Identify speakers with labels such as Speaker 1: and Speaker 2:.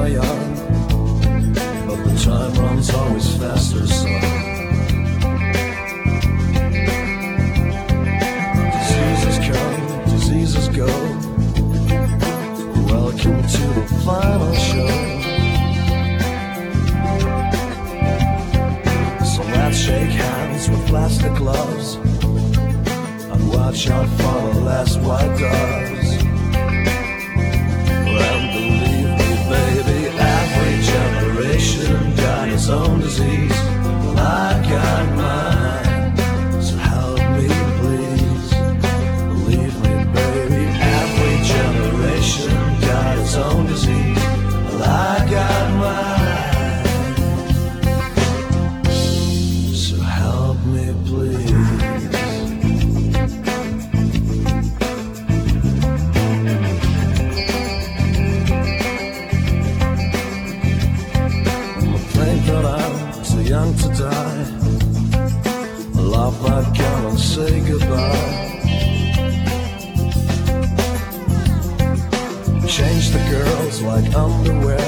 Speaker 1: are young, but the time runs always faster, son. Diseases come, diseases go. Welcome to the final show. So let's shake hands with plastic gloves and watch out for the last white doves. And believe me, baby, every generation got its own disease. Well, I got mine, so help me please. Believe me, baby, every generation got its own disease. Well, I got mine, so help me please. Young to die, love that girl and say goodbye. Change the girls like underwear,